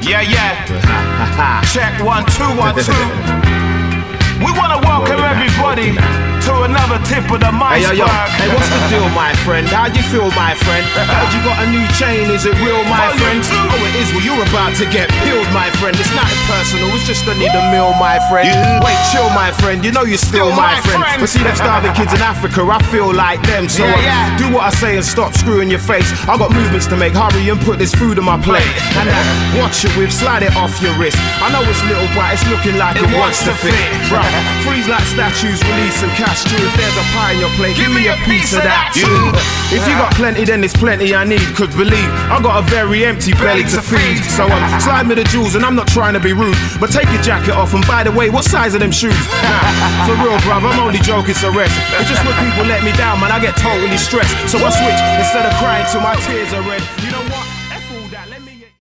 Yeah. Check 1 2 1 2. We wanna welcome everybody to another tip of the iceberg. Hey, what's the deal, my friend? How do you feel, my friend? Heard you got a new chain, is it real, my friend? Oh, it is, well, you're about to get peeled, my friend. It's nothing personal, it's just a need a meal, my friend. Wait, chill, my friend, you know you're still my friend. But see them starving kids in Africa, I feel like them. So do what I say and stop screwing your face. I got movements to make, hurry and put this food on my plate. And watch it with, slide it off your wrist. I know it's little, but it's looking like it wants to fit. Bruh, freeze like statues, release some cash too. If there's a pie in your plate, give me a piece of that too. If you got plenty, then there's plenty I need. Cause believe, I got a very empty belly to feed. So slide me the jewels and I'm not trying to be rude, but take your jacket off and by the way, what size are them shoes? For real, bruv, I'm only joking, so rest. It's just when people let me down, man, I get totally stressed. So I switch, instead of crying till my tears are red. You know what?